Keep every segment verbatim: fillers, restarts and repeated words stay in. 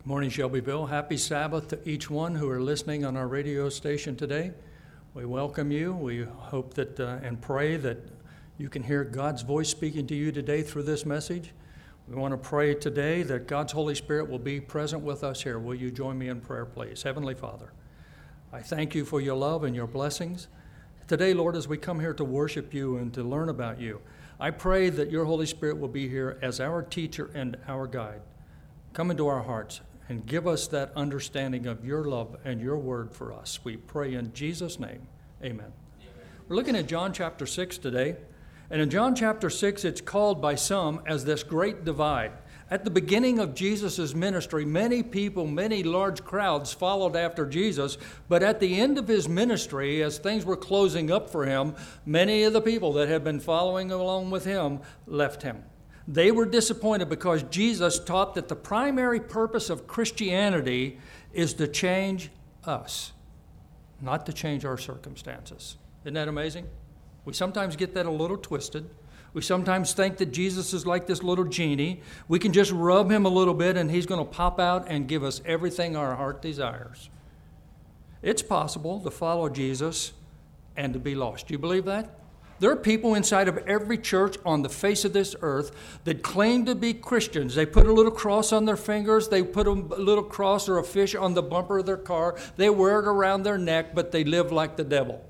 Good morning, Shelbyville. Happy Sabbath to each one who are listening on our radio station today. We welcome you. We hope that uh, and pray that you can hear God's voice speaking to you today through this message. We want to pray today that God's Holy Spirit will be present with us here. Will you join me in prayer, please? Heavenly Father, I thank you for your love and your blessings. Today, Lord, as we come here to worship you and to learn about you, I pray that your Holy Spirit will be here as our teacher and our guide. Come into our hearts and give us that understanding of your love and your word for us. We pray in Jesus' name. Amen. Amen. We're looking at John chapter six today. And in John chapter six, it's called by some as this great divide. At the beginning of Jesus' ministry, many people, many large crowds followed after Jesus. But at the end of his ministry, as things were closing up for him, many of the people that had been following along with him left him. They were disappointed because Jesus taught that the primary purpose of Christianity is to change us, not to change our circumstances. Isn't that amazing? We sometimes get that a little twisted. We sometimes think that Jesus is like this little genie. We can just rub him a little bit and he's going to pop out and give us everything our heart desires. It's possible to follow Jesus and to be lost. Do you believe that? There are people inside of every church on the face of this earth that claim to be Christians. They put a little cross on their fingers. They put a little cross or a fish on the bumper of their car. They wear it around their neck, but they live like the devil.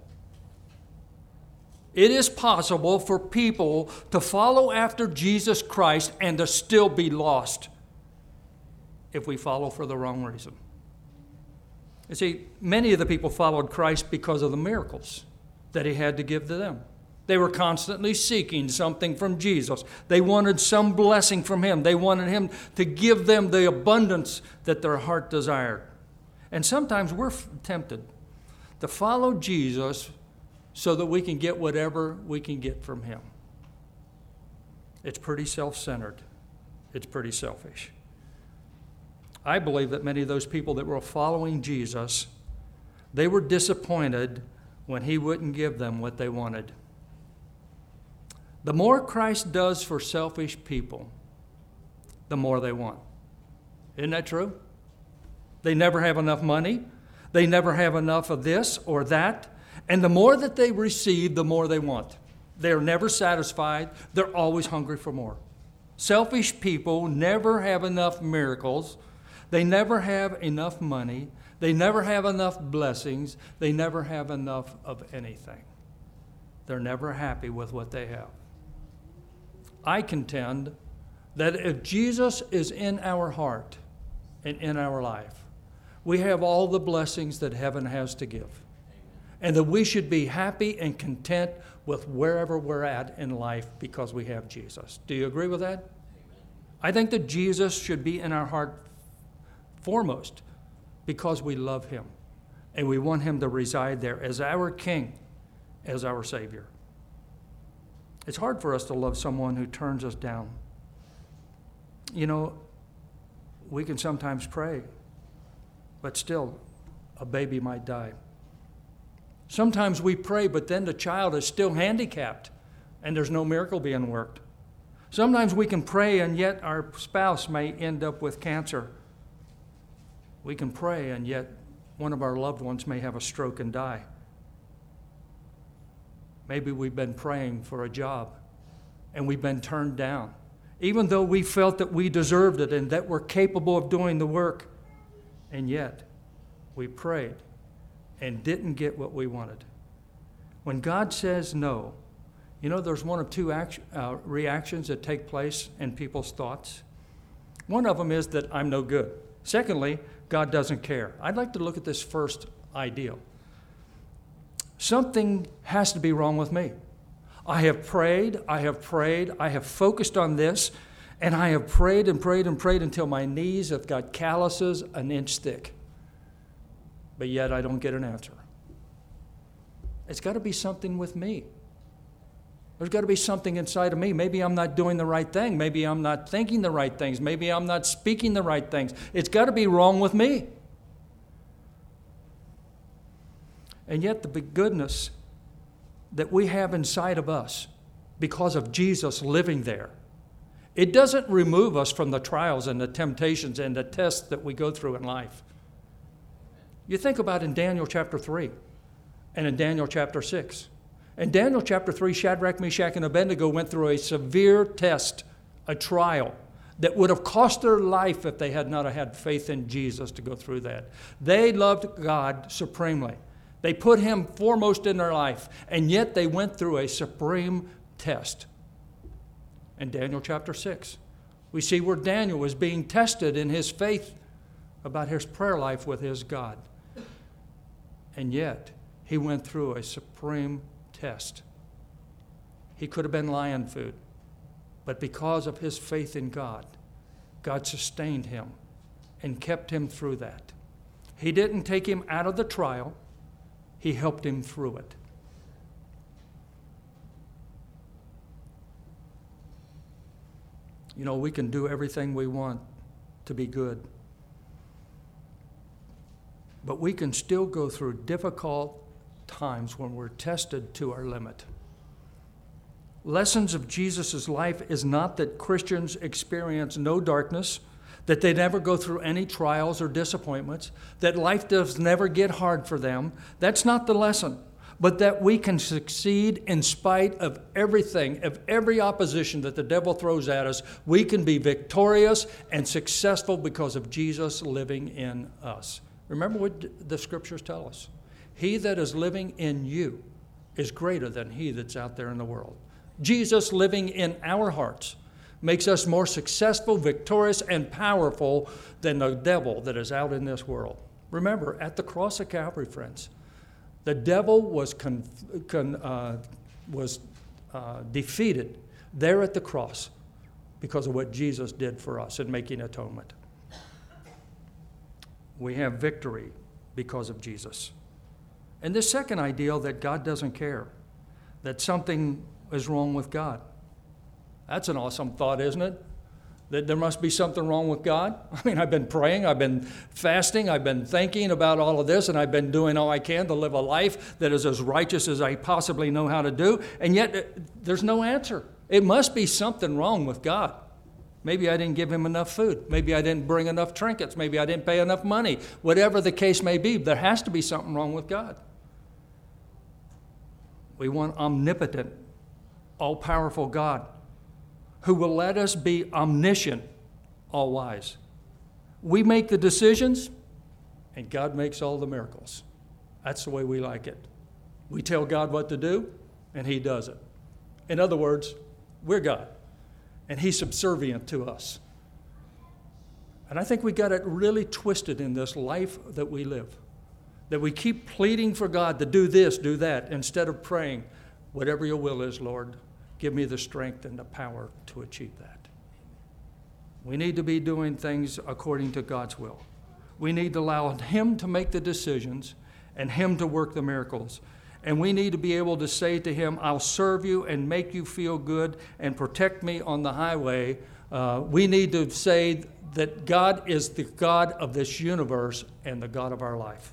It is possible for people to follow after Jesus Christ and to still be lost if we follow for the wrong reason. You see, many of the people followed Christ because of the miracles that he had to give to them. They were constantly seeking something from Jesus. They wanted some blessing from him. They wanted him to give them the abundance that their heart desired. And sometimes we're tempted to follow Jesus so that we can get whatever we can get from him. It's pretty self-centered. It's pretty selfish. I believe that many of those people that were following Jesus, they were disappointed when he wouldn't give them what they wanted. The more Christ does for selfish people, the more they want. Isn't that true? They never have enough money. They never have enough of this or that. And the more that they receive, the more they want. They're never satisfied. They're always hungry for more. Selfish people never have enough miracles. They never have enough money. They never have enough blessings. They never have enough of anything. They're never happy with what they have. I contend that if Jesus is in our heart and in our life, we have all the blessings that heaven has to give. And that we should be happy and content with wherever we're at in life because we have Jesus. Do you agree with that? Amen. I think that Jesus should be in our heart foremost because we love him. And we want him to reside there as our King, as our Savior. It's hard for us to love someone who turns us down. You know, we can sometimes pray, but still, a baby might die. Sometimes we pray, but then the child is still handicapped, and there's no miracle being worked. Sometimes we can pray, and yet our spouse may end up with cancer. We can pray, and yet one of our loved ones may have a stroke and die. Maybe we've been praying for a job and we've been turned down, even though we felt that we deserved it and that we're capable of doing the work. And yet we prayed and didn't get what we wanted. When God says no, you know, there's one of two action, uh, reactions that take place in people's thoughts. One of them is that I'm no good. Secondly, God doesn't care. I'd like to look at this first ideal. Something has to be wrong with me. I have prayed, I have prayed, I have focused on this, and I have prayed and prayed and prayed until my knees have got calluses an inch thick. But yet I don't get an answer. It's got to be something with me. There's got to be something inside of me. Maybe I'm not doing the right thing. Maybe I'm not thinking the right things. Maybe I'm not speaking the right things. It's got to be wrong with me. And yet the big goodness that we have inside of us because of Jesus living there It doesn't remove us from the trials and the temptations and the tests that we go through in life. You think about in Daniel chapter three and in Daniel chapter six. In Daniel chapter three, Shadrach, Meshach, and Abednego went through a severe test, a trial, that would have cost their life if they had not had faith in Jesus to go through that. They loved God supremely. They put him foremost in their life, and yet they went through a supreme test. In Daniel chapter six, we see where Daniel was being tested in his faith about his prayer life with his God. And yet, he went through a supreme test. He could have been lion food, but because of his faith in God, God sustained him and kept him through that. He didn't take him out of the trial. He helped him through it. You know, we can do everything we want to be good, but we can still go through difficult times when we're tested to our limit. Lessons of Jesus' life is not that Christians experience no darkness, that they never go through any trials or disappointments, that life does never get hard for them. That's not the lesson, but that we can succeed in spite of everything, of every opposition that the devil throws at us. We can be victorious and successful because of Jesus living in us. Remember what the scriptures tell us. He that is living in you is greater than he that's out there in the world. Jesus living in our hearts makes us more successful, victorious, and powerful than the devil that is out in this world. Remember, at the cross of Calvary, friends, the devil was con, con, uh, was uh, defeated there at the cross because of what Jesus did for us in making atonement. We have victory because of Jesus. And this second ideal that God doesn't care, that something is wrong with God. That's an awesome thought, isn't it? That there must be something wrong with God. I mean, I've been praying, I've been fasting, I've been thinking about all of this, and I've been doing all I can to live a life that is as righteous as I possibly know how to do, and yet there's no answer. It must be something wrong with God. Maybe I didn't give him enough food. Maybe I didn't bring enough trinkets. Maybe I didn't pay enough money. Whatever the case may be, there has to be something wrong with God. We want omnipotent, all-powerful God who will let us be omniscient, all-wise. We make the decisions, and God makes all the miracles. That's the way we like it. We tell God what to do, and he does it. In other words, we're God, and he's subservient to us. And I think we got it really twisted in this life that we live, that we keep pleading for God to do this, do that, instead of praying, whatever your will is, Lord, give me the strength and the power to achieve that. We need to be doing things according to God's will. We need to allow him to make the decisions and him to work the miracles. And we need to be able to say to him, I'll serve you and make you feel good and protect me on the highway. Uh, we need to say that God is the God of this universe and the God of our life.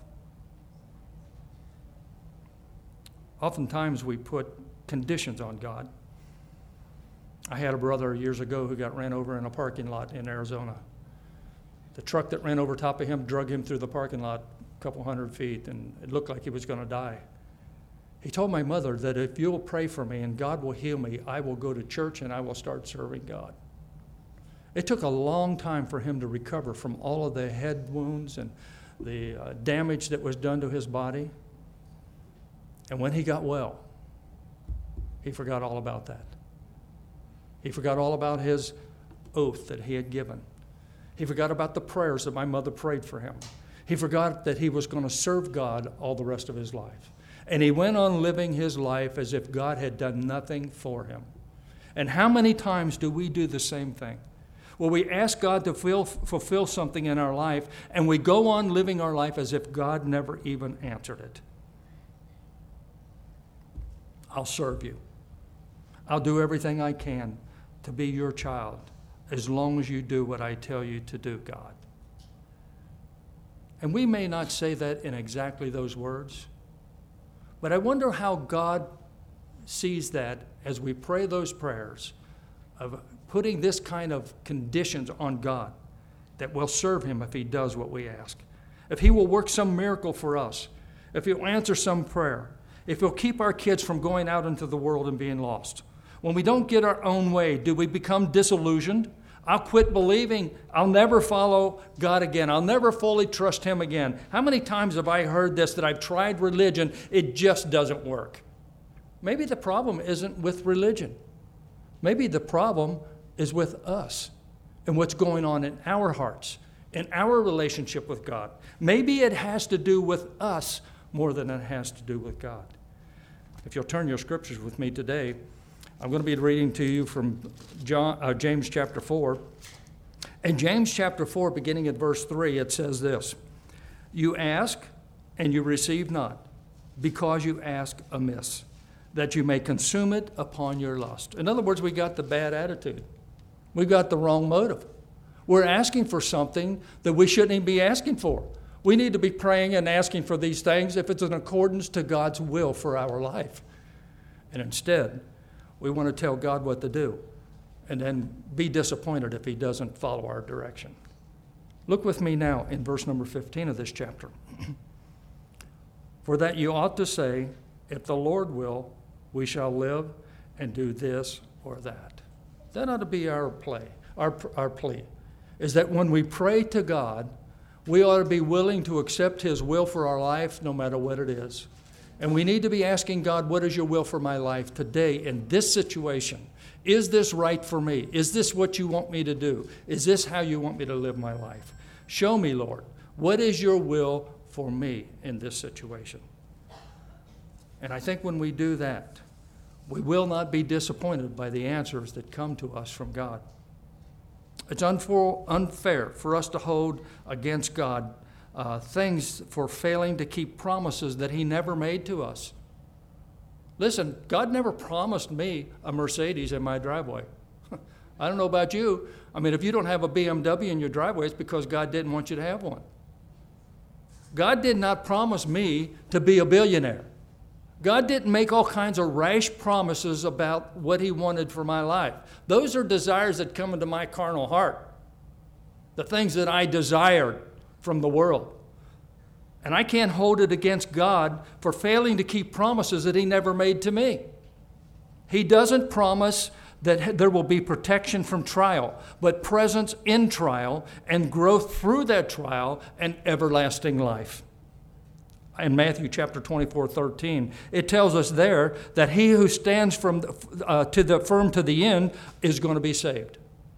Oftentimes we put conditions on God. I had a brother years ago who got ran over in a parking lot in Arizona. The truck that ran over top of him drug him through the parking lot a couple hundred feet, and it looked like he was going to die. He told my mother that if you'll pray for me and God will heal me, I will go to church and I will start serving God. It took a long time for him to recover from all of the head wounds and the uh, damage that was done to his body. And when he got well, he forgot all about that. He forgot all about his oath that he had given. He forgot about the prayers that my mother prayed for him. He forgot that he was going to serve God all the rest of his life. And he went on living his life as if God had done nothing for him. And how many times do we do the same thing? Well, we ask God to fulfill, fulfill something in our life, and we go on living our life as if God never even answered it. I'll serve you. I'll do everything I can to be your child as long as you do what I tell you to do, God. And we may not say that in exactly those words, but I wonder how God sees that as we pray those prayers of putting this kind of conditions on God that will serve him if he does what we ask. If he will work some miracle for us, if he'll answer some prayer, if he'll keep our kids from going out into the world and being lost. When we don't get our own way, do we become disillusioned? I'll quit believing. I'll never follow God again. I'll never fully trust him again. How many times have I heard this, that I've tried religion, it just doesn't work? Maybe the problem isn't with religion. Maybe the problem is with us and what's going on in our hearts, in our relationship with God. Maybe it has to do with us more than it has to do with God. If you'll turn your scriptures with me today, I'm going to be reading to you from John, uh, James chapter four. In James chapter four, beginning at verse three, it says this: "You ask, and you receive not, because you ask amiss, that you may consume it upon your lust." In other words, we got the bad attitude. We got the wrong motive. We're asking for something that we shouldn't even be asking for. We need to be praying and asking for these things if it's in accordance to God's will for our life. And instead, we want to tell God what to do and then be disappointed if he doesn't follow our direction. Look with me now in verse number fifteen of this chapter. "For that you ought to say, if the Lord will, we shall live and do this or that." That ought to be our play, our, our plea, is that when we pray to God, we ought to be willing to accept his will for our life no matter what it is. And we need to be asking God, what is your will for my life today in this situation? Is this right for me? Is this what you want me to do? Is this how you want me to live my life? Show me, Lord, what is your will for me in this situation? And I think when we do that, we will not be disappointed by the answers that come to us from God. It's unfair for us to hold against God uh, things for failing to keep promises that he never made to us. Listen, God never promised me a Mercedes in my driveway. I don't know about you. I mean, if you don't have a B M W in your driveway, it's because God didn't want you to have one. God did not promise me to be a billionaire. God didn't make all kinds of rash promises about what he wanted for my life. Those are desires that come into my carnal heart, the things that I desired from the world. And I can't hold it against God for failing to keep promises that he never made to me. He doesn't promise that there will be protection from trial, but presence in trial and growth through that trial and everlasting life. In Matthew chapter twenty-four, thirteen, it tells us there that he who stands from the, uh, to the firm to the end is going to be saved.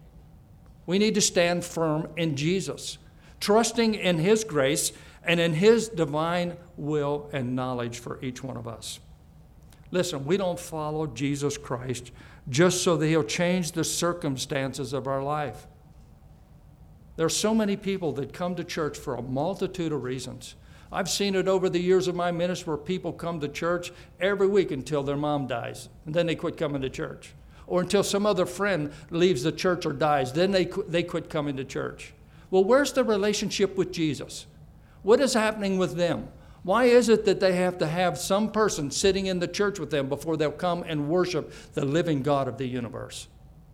We need to stand firm in Jesus, trusting in his grace and in his divine will and knowledge for each one of us. Listen, we don't follow Jesus Christ just so that he'll change the circumstances of our life. There are so many people that come to church for a multitude of reasons. I've seen it over the years of my ministry where people come to church every week until their mom dies, and then they quit coming to church. Or until some other friend leaves the church or dies, then they, they quit coming to church. Well, where's the relationship with Jesus? What is happening with them? Why is it that they have to have some person sitting in the church with them before they'll come and worship the living God of the universe?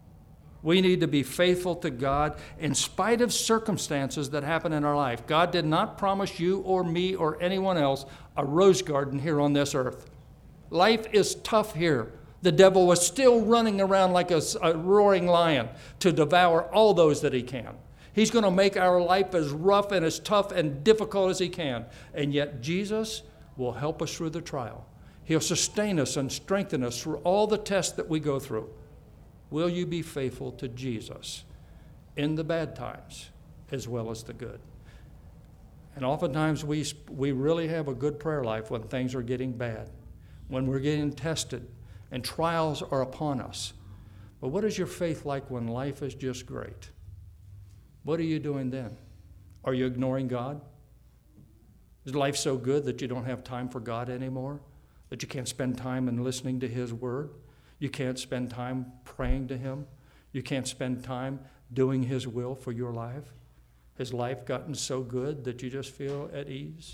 We need to be faithful to God in spite of circumstances that happen in our life. God did not promise you or me or anyone else a rose garden here on this earth. Life is tough here. The devil is still running around like a, a roaring lion to devour all those that he can. He's going to make our life as rough and as tough and difficult as he can. And yet Jesus will help us through the trial. He'll sustain us and strengthen us through all the tests that we go through. Will you be faithful to Jesus in the bad times as well as the good? And oftentimes we, we really have a good prayer life when things are getting bad, when we're getting tested and trials are upon us. But what is your faith like when life is just great? What are you doing then? Are you ignoring God? Is life so good that you don't have time for God anymore? That you can't spend time in listening to his word? You can't spend time praying to him? You can't spend time doing his will for your life? Has life gotten so good that you just feel at ease?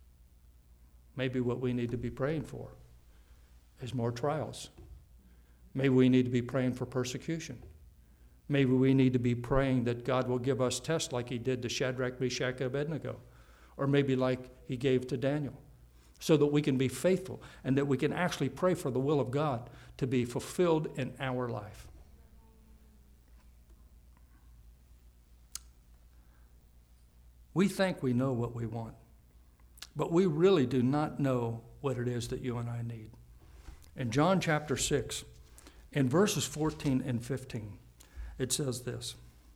Maybe what we need to be praying for is more trials. Maybe we need to be praying for persecution. Maybe we need to be praying that God will give us tests like he did to Shadrach, Meshach, and Abednego. Or maybe like he gave to Daniel. So that we can be faithful and that we can actually pray for the will of God to be fulfilled in our life. We think we know what we want, but we really do not know what it is that you and I need. In John chapter six, in verses fourteen and fifteen, it says this.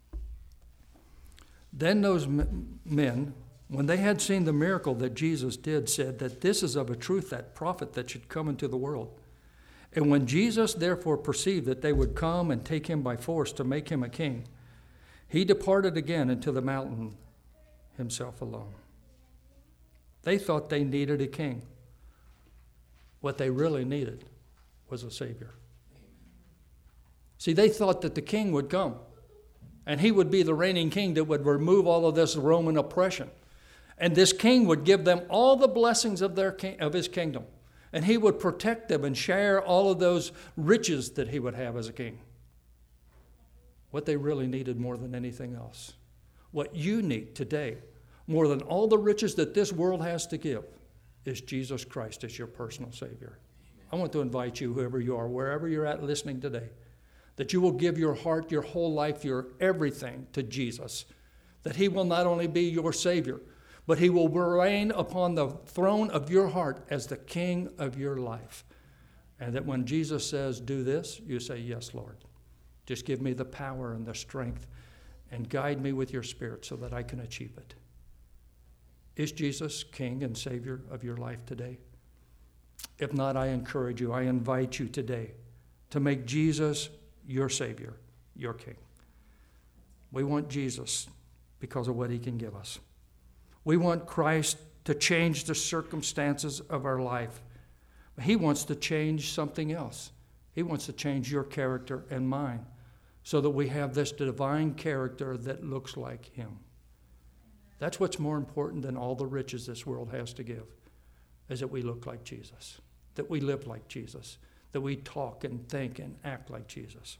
Then those men, when they had seen the miracle that Jesus did, said that this is of a truth that prophet that should come into the world. And when Jesus therefore perceived that they would come and take him by force to make him a king, he departed again into the mountain himself alone. They thought they needed a king. What they really needed was a Savior. See, they thought that the king would come, and he would be the reigning king that would remove all of this Roman oppression. And this king would give them all the blessings of, their king, of his kingdom. And he would protect them and share all of those riches that he would have as a king. What they really needed more than anything else, what you need today, more than all the riches that this world has to give, is Jesus Christ as your personal Savior. I want to invite you, whoever you are, wherever you're at listening today, that you will give your heart, your whole life, your everything to Jesus. That he will not only be your Savior, but he will reign upon the throne of your heart as the King of your life. And that when Jesus says, do this, you say, yes, Lord. Just give me the power and the strength and guide me with your Spirit so that I can achieve it. Is Jesus King and Savior of your life today? If not, I encourage you, I invite you today to make Jesus your Savior, your King. We want Jesus because of what he can give us. We want Christ to change the circumstances of our life. He wants to change something else. He wants to change your character and mine so that we have this divine character that looks like him. That's what's more important than all the riches this world has to give, is that we look like Jesus, that we live like Jesus, that we talk and think and act like Jesus.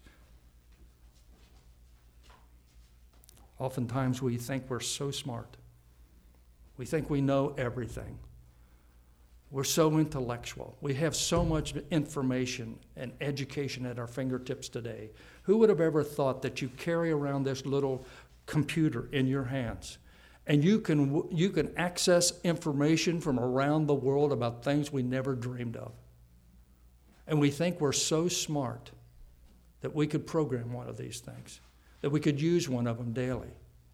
Oftentimes we think we're so smart. We think we know everything. We're so intellectual. We have so much information and education at our fingertips today. Who would have ever thought that you carry around this little computer in your hands and you can you can access information from around the world about things we never dreamed of? And we think we're so smart that we could program one of these things, that we could use one of them daily.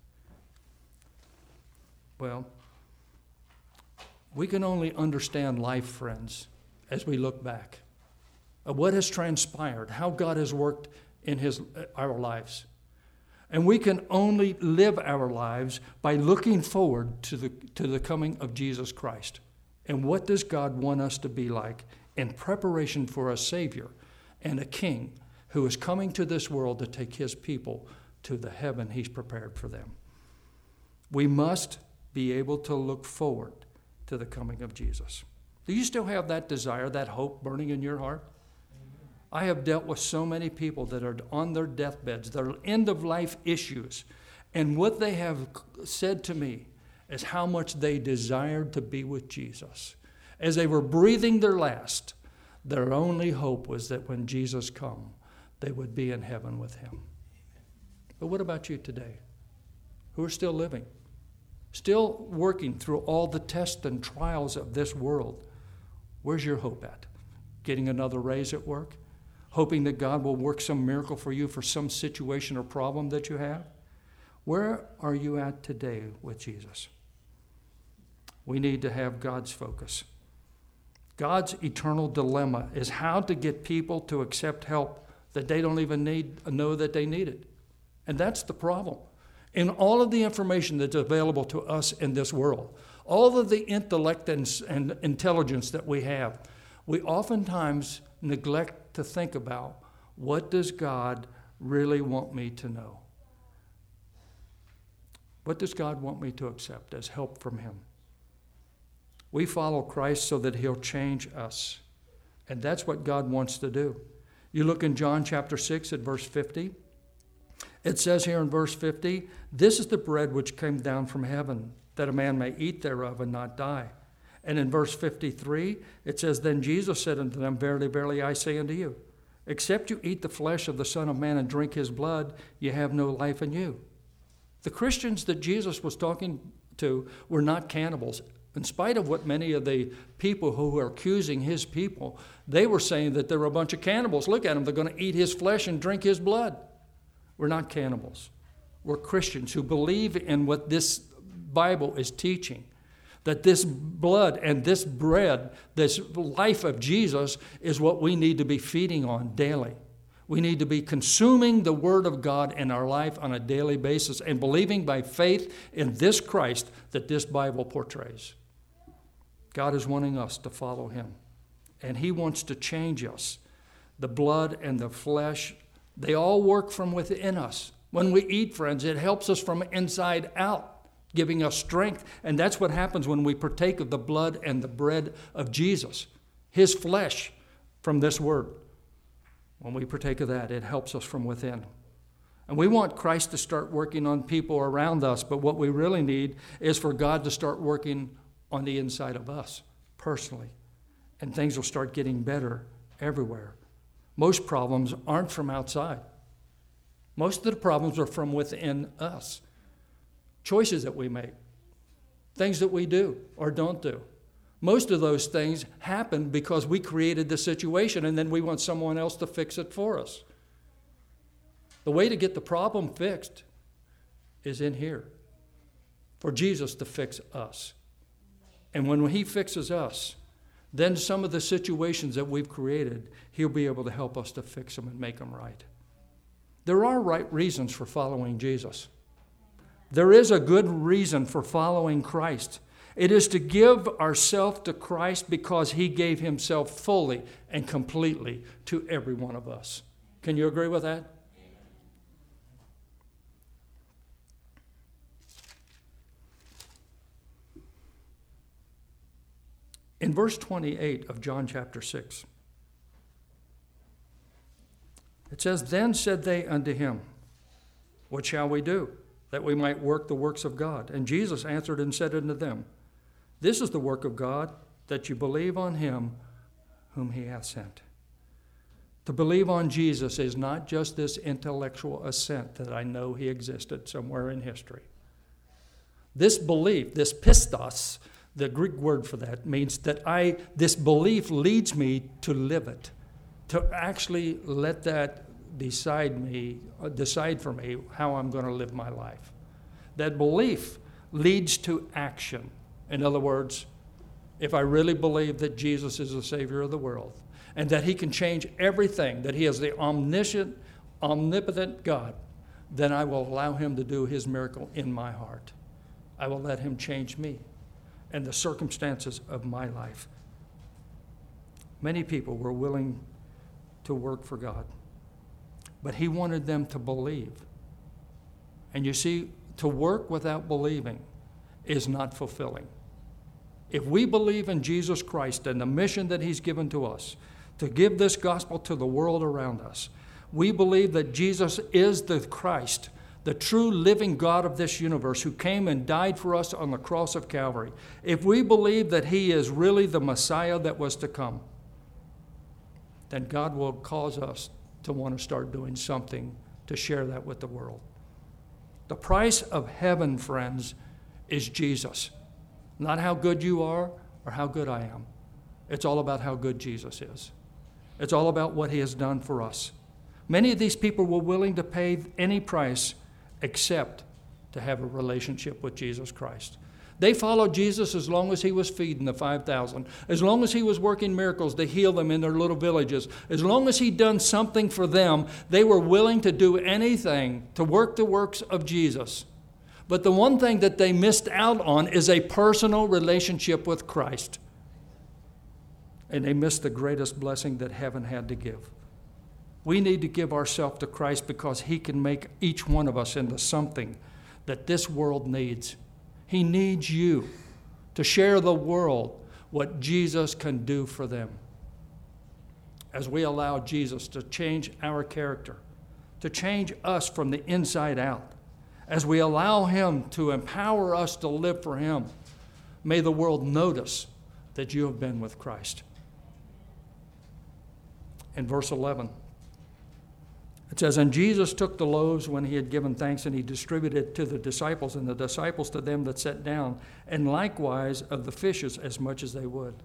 Well, we can only understand life, friends, as we look back at what has transpired, how God has worked in his, our lives. And we can only live our lives by looking forward to the, to the coming of Jesus Christ. And what does God want us to be like in preparation for a Savior and a King who is coming to this world to take his people to the heaven he's prepared for them? We must be able to look forward to the coming of Jesus. Do you still have that desire, that hope burning in your heart? I have dealt with so many people that are on their deathbeds, their end-of-life issues, and what they have said to me is how much they desired to be with Jesus. As they were breathing their last, their only hope was that when Jesus come, they would be in heaven with him. But what about you today, who are still living? Still working through all the tests and trials of this world? Where's your hope at? Getting another raise at work? Hoping that God will work some miracle for you for some situation or problem that you have? Where are you at today with Jesus? We need to have God's focus. God's eternal dilemma is how to get people to accept help that they don't even need know that they need it. And that's the problem. In all of the information that's available to us in this world, all of the intellect and, and intelligence that we have, we oftentimes neglect to think about, what does God really want me to know? What does God want me to accept as help from him? We follow Christ so that he'll change us. And that's what God wants to do. You look in John chapter six at verse fifty. It says here in verse fifty, "This is the bread which came down from heaven, that a man may eat thereof and not die." And in verse fifty-three, it says, "Then Jesus said unto them, Verily, verily, I say unto you, except you eat the flesh of the Son of Man and drink his blood, ye have no life in you." The Christians that Jesus was talking to were not cannibals. In spite of what many of the people who were accusing his people, they were saying that they were a bunch of cannibals. Look at them, they're going to eat his flesh and drink his blood. We're not cannibals. We're Christians who believe in what this Bible is teaching, that this blood and this bread, this life of Jesus, is what we need to be feeding on daily. We need to be consuming the Word of God in our life on a daily basis and believing by faith in this Christ that this Bible portrays. God is wanting us to follow him, and he wants to change us. The blood and the flesh, they all work from within us. When we eat, friends, it helps us from inside out, giving us strength. And that's what happens when we partake of the blood and the bread of Jesus, his flesh from this word. When we partake of that, it helps us from within. And we want Christ to start working on people around us, but what we really need is for God to start working on the inside of us personally. And things will start getting better everywhere. Most problems aren't from outside. Most of the problems are from within us. Choices that we make, things that we do or don't do. Most of those things happen because we created the situation and then we want someone else to fix it for us. The way to get the problem fixed is in here, for Jesus to fix us. And when he fixes us, then some of the situations that we've created, he'll be able to help us to fix them and make them right. There are right reasons for following Jesus. There is a good reason for following Christ. It is to give ourselves to Christ because he gave himself fully and completely to every one of us. Can you agree with that? In verse twenty-eight of John chapter six, it says, "Then said they unto him, What shall we do, that we might work the works of God? And Jesus answered and said unto them, This is the work of God, that you believe on him whom he hath sent." To believe on Jesus is not just this intellectual assent that I know he existed somewhere in history. This belief, this pistos, the Greek word for that, means that I, this belief leads me to live it, to actually let that decide me, decide for me how I'm going to live my life. That belief leads to action. In other words, if I really believe that Jesus is the Savior of the world and that he can change everything, that he is the omniscient, omnipotent God, then I will allow him to do his miracle in my heart. I will let him change me and the circumstances of my life. Many people were willing to work for God, but he wanted them to believe. And you see, to work without believing is not fulfilling. If we believe in Jesus Christ and the mission that he's given to us, to give this gospel to the world around us, we believe that Jesus is the Christ, the true living God of this universe who came and died for us on the cross of Calvary. If we believe that he is really the Messiah that was to come, then God will cause us to want to start doing something to share that with the world. The price of heaven, friends, is Jesus. Not how good you are or how good I am. It's all about how good Jesus is. It's all about what he has done for us. Many of these people were willing to pay any price except to have a relationship with Jesus Christ. They followed Jesus as long as he was feeding the five thousand, as long as he was working miracles to heal them in their little villages, as long as he'd done something for them, they were willing to do anything to work the works of Jesus. But the one thing that they missed out on is a personal relationship with Christ. And they missed the greatest blessing that heaven had to give. We need to give ourselves to Christ because he can make each one of us into something that this world needs. He needs you to share the world what Jesus can do for them. as we allow Jesus to change our character, to change us from the inside out, as we allow him to empower us to live for him, may the world notice that you have been with Christ. In verse eleven, it says, "And Jesus took the loaves when he had given thanks, and he distributed it to the disciples, and the disciples to them that sat down, and likewise of the fishes as much as they would."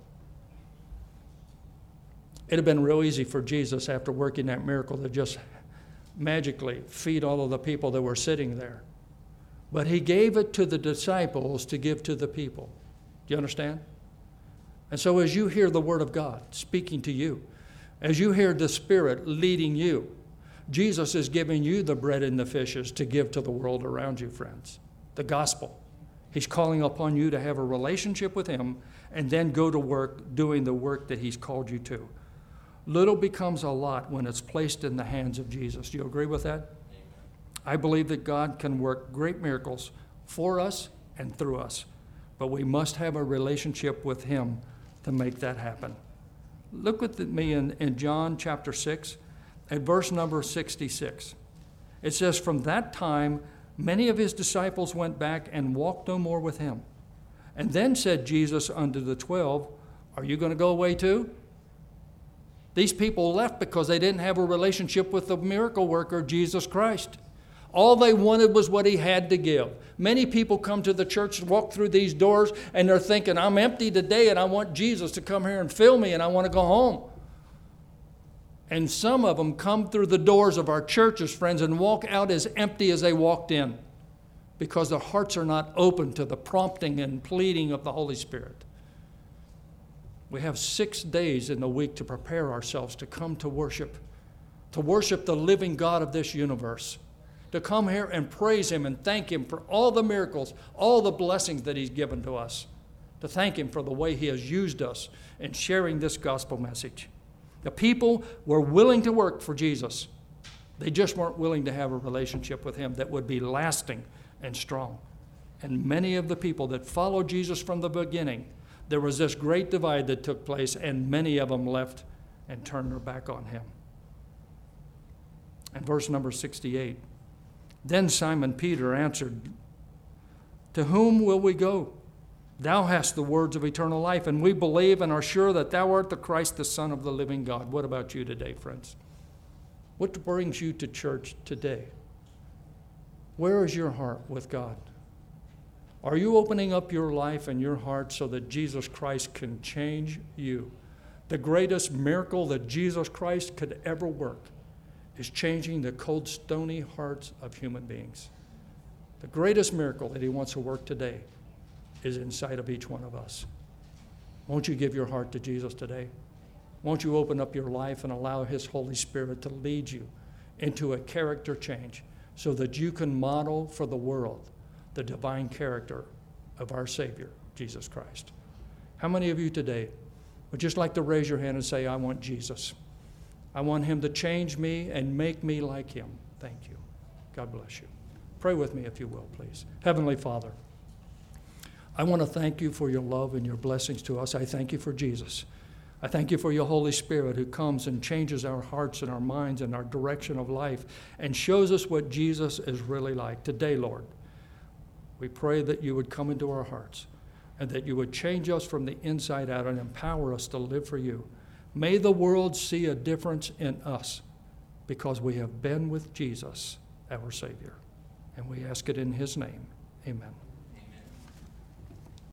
It had been real easy for Jesus, after working that miracle, to just magically feed all of the people that were sitting there. But he gave it to the disciples to give to the people. Do you understand? And so as you hear the word of God speaking to you, as you hear the Spirit leading you, Jesus is giving you the bread and the fishes to give to the world around you, friends. The gospel. He's calling upon you to have a relationship with him and then go to work doing the work that he's called you to. Little becomes a lot when it's placed in the hands of Jesus. Do you agree with that? Amen. I believe that God can work great miracles for us and through us, but we must have a relationship with him to make that happen. Look with me in, in John chapter six, at verse number sixty-six. It says, "From that time, many of his disciples went back and walked no more with him. And then said Jesus unto the twelve, Are you going to go away too?" These people left because they didn't have a relationship with the miracle worker, Jesus Christ. All they wanted was what he had to give. Many people come to the church, walk through these doors, and they're thinking, I'm empty today, and I want Jesus to come here and fill me, and I want to go home. And some of them come through the doors of our churches, friends, and walk out as empty as they walked in because their hearts are not open to the prompting and pleading of the Holy Spirit. We have six days in the week to prepare ourselves to come to worship, to worship the living God of this universe, to come here and praise him and thank him for all the miracles, all the blessings that he's given to us, to thank him for the way he has used us in sharing this gospel message. The people were willing to work for Jesus. They just weren't willing to have a relationship with him that would be lasting and strong. And many of the people that followed Jesus from the beginning, there was this great divide that took place, and many of them left and turned their back on him. And verse number sixty-eight, "Then Simon Peter answered, To whom will we go? Thou hast the words of eternal life, and we believe and are sure that thou art the Christ, the Son of the living God." What about you today, friends? What brings you to church today? Where is your heart with God? Are you opening up your life and your heart so that Jesus Christ can change you? The greatest miracle that Jesus Christ could ever work is changing the cold, stony hearts of human beings. The greatest miracle that he wants to work today is inside of each one of us. Won't you give your heart to Jesus today? Won't you open up your life and allow his Holy Spirit to lead you into a character change so that you can model for the world the divine character of our Savior, Jesus Christ? How many of you today would just like to raise your hand and say, I want Jesus. I want him to change me and make me like him. Thank you. God bless you. Pray with me if you will, please. Heavenly Father, I want to thank you for your love and your blessings to us. I thank you for Jesus. I thank you for your Holy Spirit who comes and changes our hearts and our minds and our direction of life and shows us what Jesus is really like. Today, Lord, we pray that you would come into our hearts and that you would change us from the inside out and empower us to live for you. May the world see a difference in us because we have been with Jesus, our Savior. And we ask it in his name. Amen.